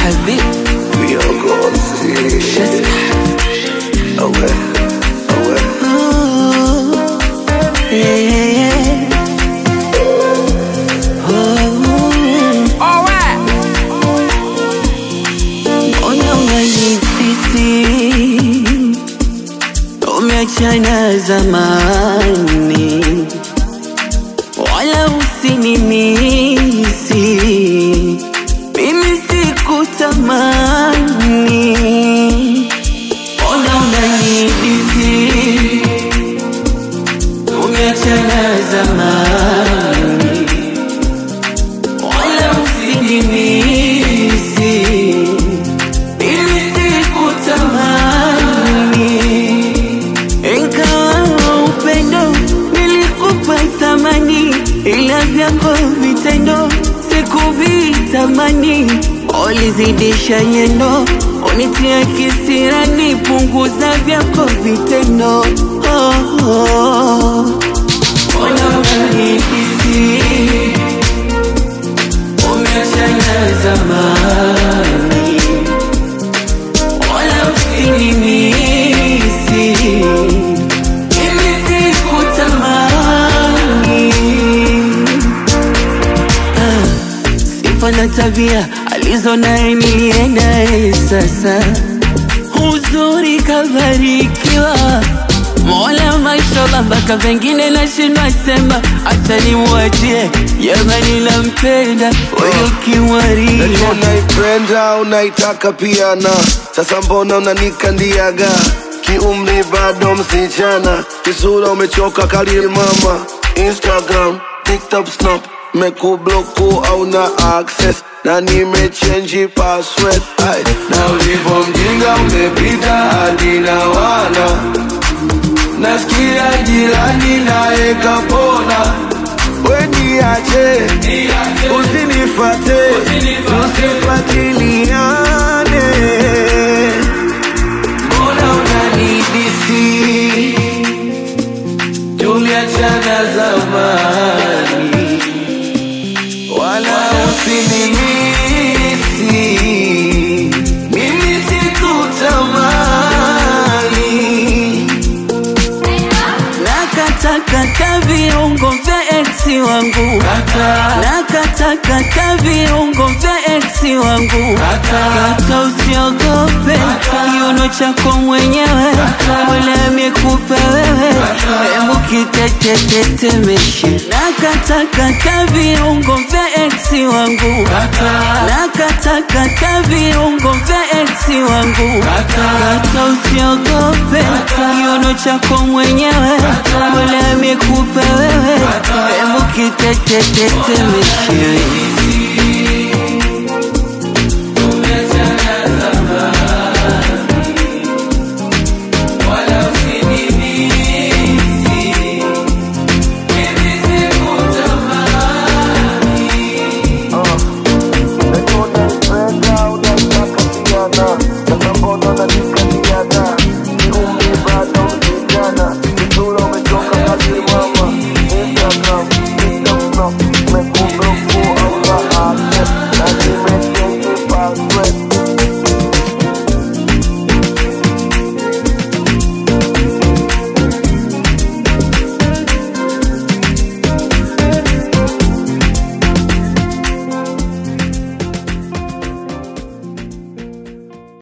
حبيب viongozi awe ona unanipisi umeachana zamani wala usinimisi mimi sikutamani ona unanipisi umeachana zamani wala usinimisi mimi sikutamani ingawa upendo nilikupa thamani ila vyako vitendo sikuvitamani ulizidisha nyendo unitia kisirani punguza vyako vitendo ona unanihisi umeachana zamani wala usinimisi mimi sikutamani sifa na tabia alizo naye niliendaye sasa uzuri kabarikiwa Mola mashallah mpaka vengine nashindwa sema acha nimwachie jamani nampenda wewe kiwari najua unaipenda unaitaka pia na sasa mbona unanikandiaga kiumri bado msichana kisura umechoka kalili mama Instagram, TikTok, Snap mekubloku au na access na nimechange password na ulivo mjinga umepita hadi na wana nasikia jirani naye kapona weniache usinifate tusifatiliane mbona unanidisi tuliachana zamani wala usinimisi mimi sikutamani nakatakata viungo vya eksi wangu nakatakata viungo vya eksi wangu kata usiogope kiuno chako mwenyewe Mola amekupa wewe hebu kitetetetemeshe nakatakata viungo vya eksi wangu nakatakata viungo vya eksi wangu kata usiogope kiuno chako mwenyewe Mola amekupa wewe hebu kitetetetemeshe